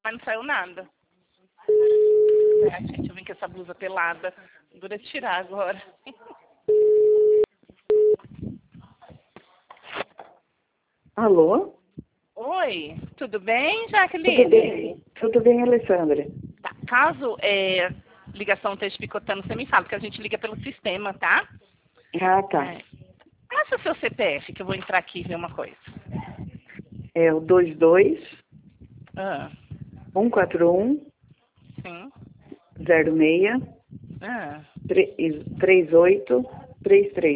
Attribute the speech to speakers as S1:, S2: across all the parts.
S1: mas não saiu nada. Ai, gente, eu vim com essa blusa pelada. Dura tirar agora.
S2: Alô?
S1: Oi, tudo bem,
S2: Tudo
S1: Jaqueline?
S2: bem? Tudo bem, Alessandra?
S1: Tá, caso ligação esteja picotando, você me fala, que a gente liga pelo sistema, tá?
S2: Ah, tá.
S1: Passa o seu CPF, que eu vou entrar aqui e ver uma coisa.
S2: É o 22
S1: Ah,
S2: 141
S1: sim.
S2: 06
S1: Ah,
S2: 3833.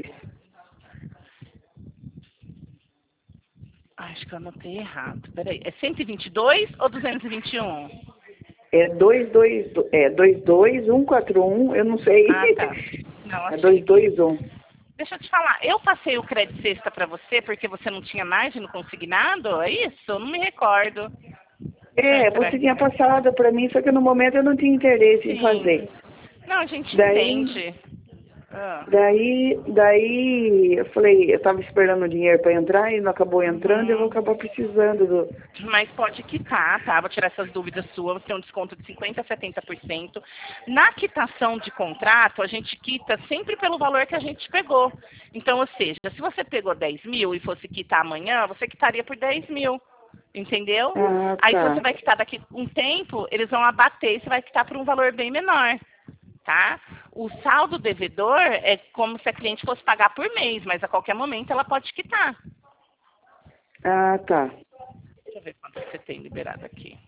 S1: acho que eu anotei errado. Peraí, é 122 ou 221?
S2: É 22 141, eu não sei.
S1: Ah, tá. Não,
S2: É
S1: achei aqui.
S2: 221.
S1: Deixa eu te falar, eu passei o crédito sexta pra você porque você não tinha margem no consignado? É isso? Eu não me recordo. Deixa eu
S2: É,
S1: entrar
S2: você
S1: aqui.
S2: tinha passado para mim, só que no momento eu não tinha interesse em
S1: Sim.
S2: fazer.
S1: Não, a gente
S2: Daí,
S1: entende. Ah,
S2: daí eu falei, eu tava esperando o dinheiro para entrar e não acabou entrando, eu vou
S1: uhum.
S2: acabar precisando do.
S1: Mas pode quitar, tá? Vou tirar essas dúvidas suas. Você tem um desconto de 50% a 70%. Na quitação de contrato, a gente quita sempre pelo valor que a gente pegou. Então, ou seja, se você pegou 10 mil e fosse quitar amanhã, você quitaria por 10 mil. Entendeu?
S2: Ah,
S1: Aí, se você
S2: tá.
S1: vai quitar daqui um tempo, eles vão abater e você vai quitar por um valor bem menor. Tá? O saldo devedor é como se a cliente fosse pagar por mês, mas a qualquer momento ela pode quitar.
S2: Ah, tá.
S1: Deixa eu ver quanto você tem liberado aqui.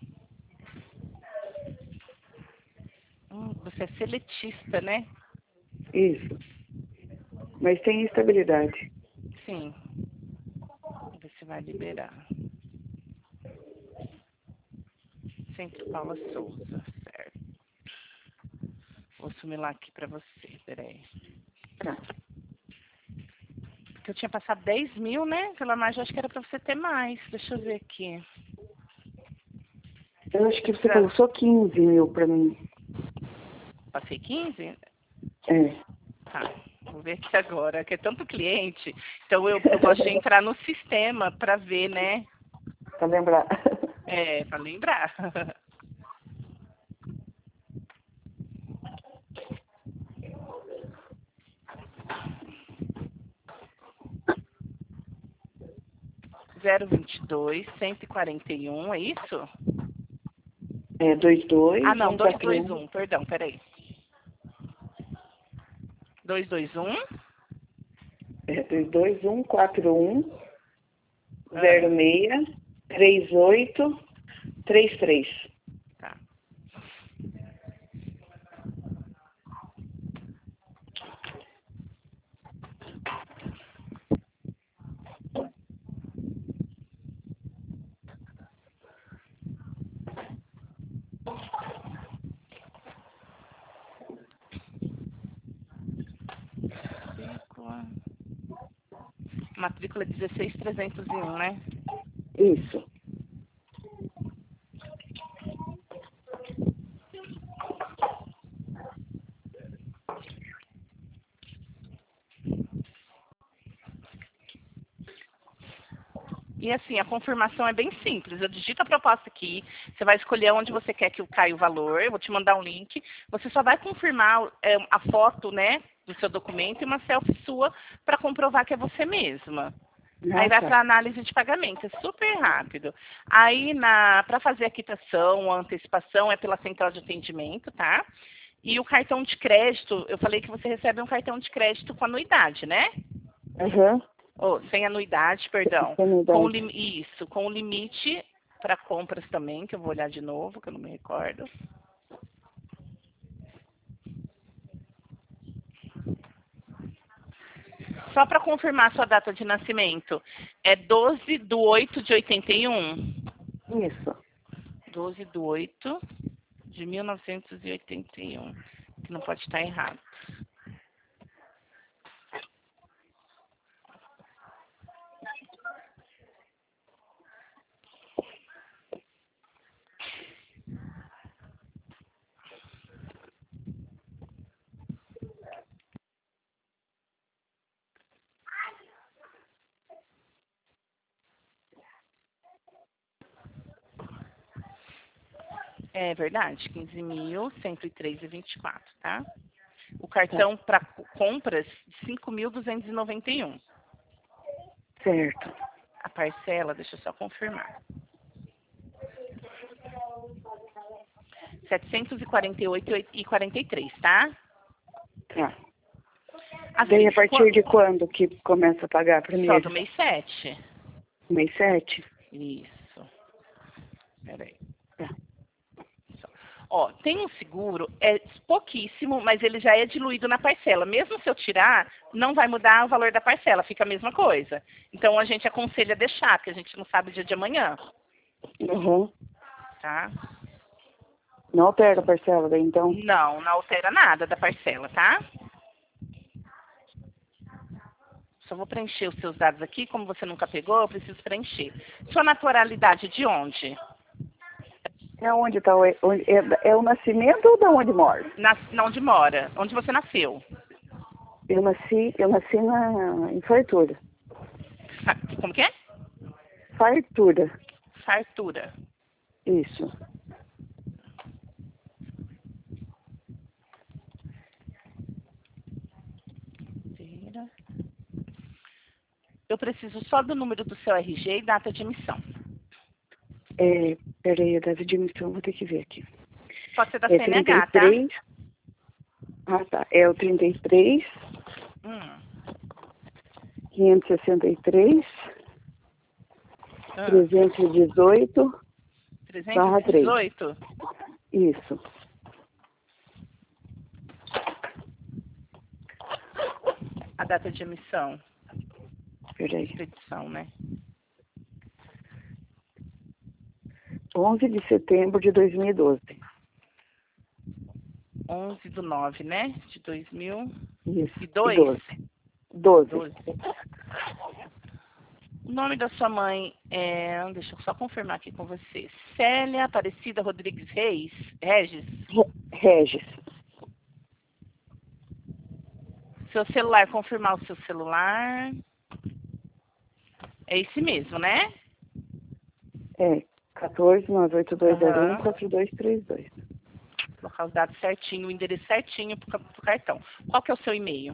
S1: Você é seletista, né?
S2: Isso. Mas tem estabilidade.
S1: Sim. Vamos ver se vai liberar. Centro Paula Souza, certo. Vou sumir lá aqui pra você, peraí.
S2: Tá.
S1: Porque eu tinha passado 10 mil, né? Pela margem, acho que era pra você ter mais. Deixa eu ver aqui.
S2: Eu acho que você
S1: Já
S2: passou 15 mil para mim.
S1: passei 15.
S2: É.
S1: Tá. Vou ver aqui agora, que é tanto cliente. Então eu gosto de entrar no sistema pra ver, né?
S2: Pra lembrar.
S1: É, pra lembrar. 022, 141, é isso?
S2: É
S1: Ah,
S2: 22
S1: não,
S2: 141.
S1: 221, perdão, peraí. 221.
S2: É 22 141
S1: Ah,
S2: 06 3833.
S1: tá. Matrícula. Matrícula 16301, né?
S2: Isso.
S1: E assim, a confirmação é bem simples. Eu digito a proposta aqui, você vai escolher onde você quer que caia o valor, eu vou te mandar um link. Você só vai confirmar a foto, né, do seu documento e uma selfie sua para comprovar que é você mesma. Aí
S2: Ah,
S1: vai
S2: tá.
S1: para análise de pagamento, é super rápido. Aí para fazer a quitação, a antecipação é pela central de atendimento, tá? E o cartão de crédito, eu falei que você recebe um cartão de crédito com anuidade, né?
S2: Aham.
S1: Oh, sem anuidade, perdão.
S2: Sanidade.
S1: Isso, com o limite para compras também, que eu vou olhar de novo, que eu não me recordo. Só para confirmar sua data de nascimento, é 12/8 de 81.
S2: Isso.
S1: 12/8 de 1981. Que não pode estar errado. É verdade, 15.103,24, tá? O cartão para compras, 5.291.
S2: Certo.
S1: A parcela, deixa eu só confirmar. 748,43, tá?
S2: Tá.
S1: Assim,
S2: Daí a partir de quando que começa a pagar primeiro?
S1: só do mês 7.
S2: Mês 7?
S1: Isso. Peraí.
S2: Tá.
S1: Ó, tem um seguro, é pouquíssimo, mas ele já é diluído na parcela. Mesmo se eu tirar, não vai mudar o valor da parcela, fica a mesma coisa. Então a gente aconselha deixar, porque a gente não sabe o dia de amanhã,
S2: Uhum.
S1: tá?
S2: Não altera a parcela daí, então?
S1: Não, não altera nada da parcela, tá? Só vou preencher os seus dados aqui, como você nunca pegou, eu preciso preencher. Sua naturalidade de onde?
S2: É onde tá é o nascimento ou da onde mora?
S1: Onde mora? Onde você nasceu?
S2: Eu nasci em Fartura.
S1: Como que é?
S2: Fartura.
S1: Fartura.
S2: Isso.
S1: Eu preciso só do número do seu RG e data de emissão.
S2: Peraí, a data de emissão, vou ter que ver aqui.
S1: Pode ser da
S2: É
S1: CNH,
S2: 33.
S1: tá?
S2: Ah, tá. É o 33, 563, 318, barra 3.
S1: 318?
S2: Isso.
S1: A data de emissão.
S2: Peraí.
S1: Expedição, né?
S2: 11 de setembro de 2012.
S1: 11/9, né? De 2002.
S2: Isso. E 12. 12.
S1: O nome da sua mãe é... Deixa eu só confirmar aqui com você. Célia Aparecida Rodrigues Regis.
S2: Regis.
S1: Seu celular, confirmar o seu celular. É esse mesmo, né?
S2: É 14-98201-4232.
S1: Colocar os dados certinho, o endereço certinho pro cartão. Qual que é o seu e-mail?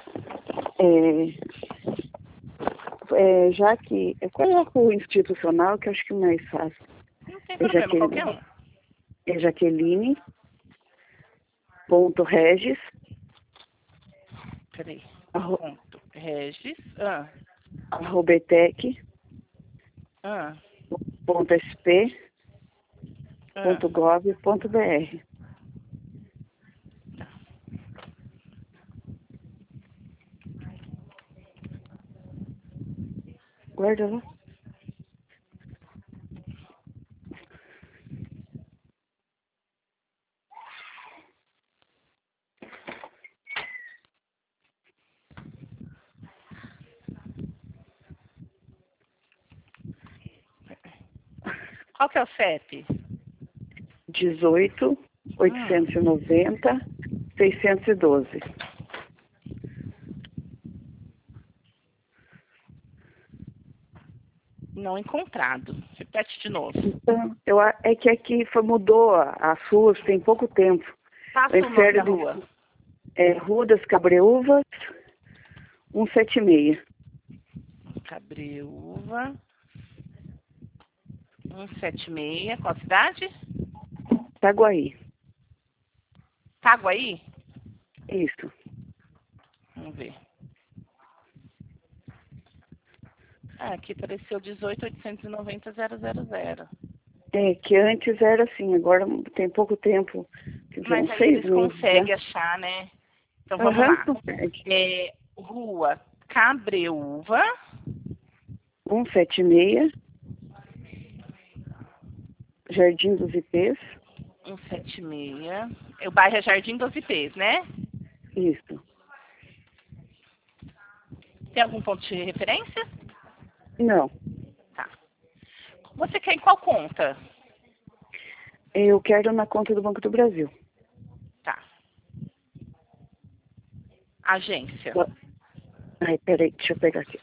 S2: Já que eu coloco o institucional, que eu acho que é mais fácil.
S1: Não tem problema, qualquer um.
S2: É Jaqueline.regis.
S1: Peraí. Ponto. Regis.
S2: Robetec.sp.gov.br. Guarda lá.
S1: Qual que é o CEP?
S2: 18-890-612.
S1: Não encontrado. Repete de novo.
S2: Então, é que aqui mudou as ruas tem pouco tempo.
S1: Passa o nome da rua.
S2: Rua das Cabreúvas, 176.
S1: Cabreúva. 176. Qual cidade?
S2: Itaguaí.
S1: Itaguaí?
S2: Isso.
S1: Vamos ver. Aqui apareceu 18.890.000.
S2: É, que antes era assim, agora tem pouco tempo.
S1: Mas aí
S2: 6
S1: eles
S2: meses,
S1: conseguem achar, né? Então vamos lá. Rua Cabreúva.
S2: 176. Jardim dos Ipês.
S1: 176. O bairro é Jardim dos Ipês, né?
S2: Isso.
S1: Tem algum ponto de referência?
S2: Não.
S1: Tá. Você quer em qual conta?
S2: Eu quero na conta do Banco do Brasil.
S1: Tá. Agência.
S2: Ai, peraí, deixa eu pegar aqui.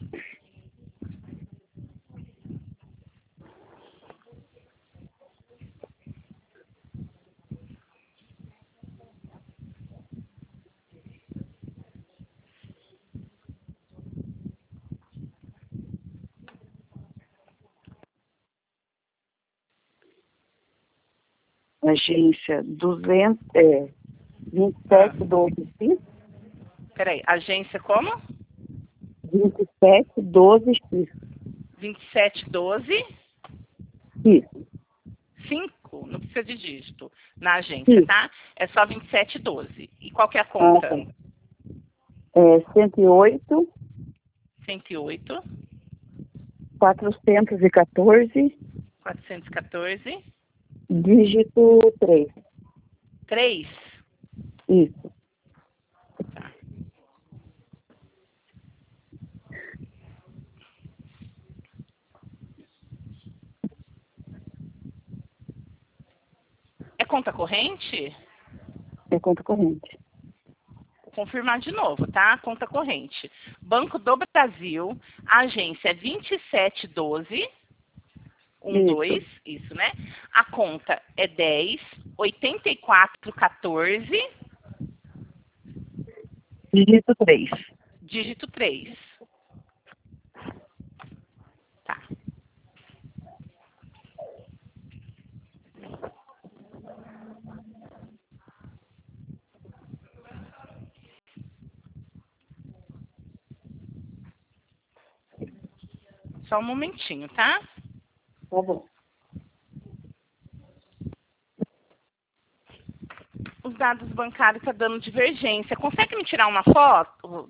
S2: Agência 2712X.
S1: Peraí, agência como?
S2: 2712X.
S1: 2712
S2: Isso.
S1: 5, não precisa de dígito, na agência,
S2: Isso.
S1: tá? É só 2712. E qual que é a conta?
S2: Tá. 108,
S1: 108,
S2: 414,
S1: 414,
S2: dígito 3.
S1: 3.
S2: Isso.
S1: Tá. É conta corrente?
S2: É conta corrente.
S1: Vou confirmar de novo, tá? Conta corrente. Banco do Brasil, agência é 2712, 12, isso, né? A conta é 10, 8414,
S2: Dígito 3.
S1: dígito 3. Tá. Só um momentinho, tá?
S2: Tá bom.
S1: Os dados bancários estão dando divergência. Consegue me tirar uma foto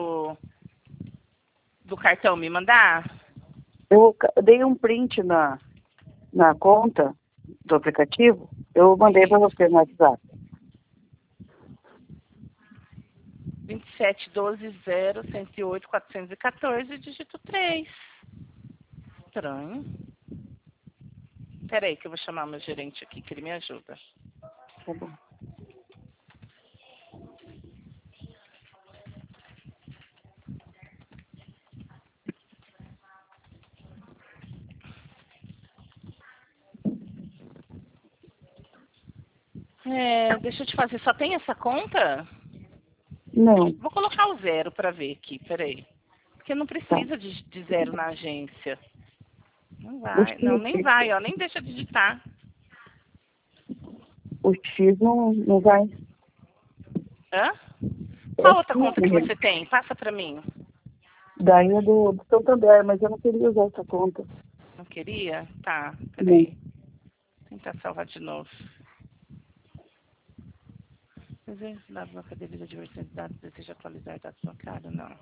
S1: do cartão, me mandar?
S2: Eu dei um print na conta do aplicativo. Eu mandei para você no WhatsApp.
S1: 27120108 dígito 3. Estranho. Peraí que eu vou chamar meu gerente aqui, que ele me ajuda.
S2: Tá bom.
S1: Deixa eu te fazer, só tem essa conta?
S2: Não.
S1: Vou colocar o 0 para ver aqui, peraí. Porque não precisa de 0 na agência. Não vai, não, nem vai, ó, nem deixa digitar.
S2: O X não vai.
S1: Hã? Qual outra conta que você tem? Passa para mim.
S2: Daí é do Santander, mas eu não queria usar essa conta.
S1: Não queria? Tá, peraí. Vou tentar salvar de novo. Desejo dados na cadeia da diversidade de dados, deseja atualizar dados bancários? Não.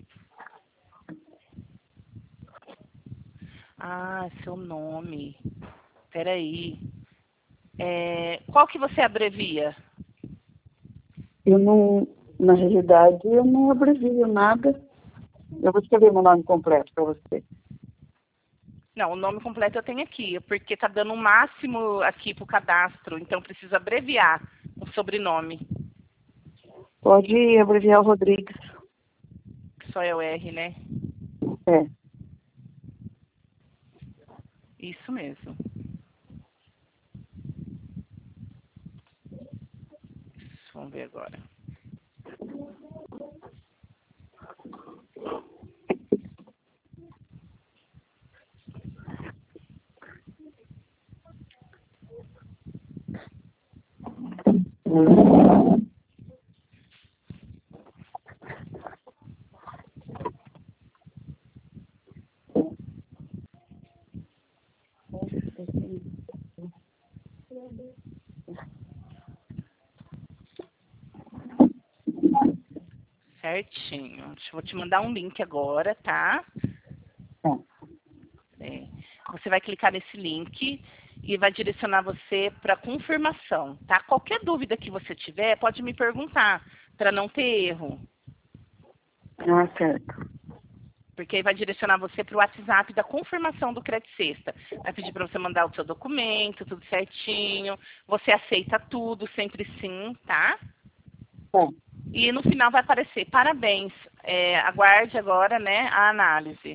S1: Ah, seu nome. Peraí. Qual que você abrevia?
S2: Eu não, na realidade, eu não abrevio nada. Eu vou escrever meu nome completo para você.
S1: Não, o nome completo eu tenho aqui, porque tá dando um máximo aqui pro cadastro, então preciso abreviar o sobrenome.
S2: Pode abreviar o Rodrigues.
S1: Só é o R, né?
S2: É.
S1: Isso mesmo. Vamos ver agora. Certinho. Vou te mandar um link agora, tá? Você vai clicar nesse link e vai direcionar você para confirmação, tá? Qualquer dúvida que você tiver, pode me perguntar, para não ter erro.
S2: Ah, certo.
S1: Porque aí vai direcionar você para o WhatsApp da confirmação do Crédito Sexta. Vai pedir para você mandar o seu documento, tudo certinho. Você aceita tudo, sempre sim, tá?
S2: Bom.
S1: E no final vai aparecer, parabéns, aguarde agora, né, a análise.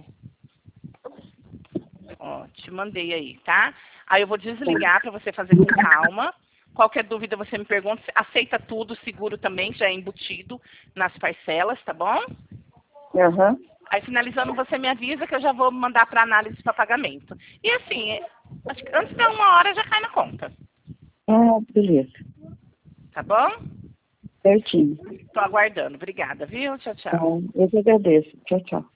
S1: Ó, te mandei aí, tá? Aí eu vou desligar para você fazer com calma. Qualquer dúvida você me pergunta. Aceita tudo, seguro também, já é embutido nas parcelas, tá bom?
S2: Aham.
S1: Aí finalizando você me avisa que eu já vou mandar para análise para pagamento. E assim, acho que antes de 1 hora já cai na conta.
S2: Ah, beleza.
S1: Tá bom?
S2: Certinho.
S1: Tô aguardando. Obrigada, viu? Tchau, tchau.
S2: Eu que agradeço. Tchau, tchau.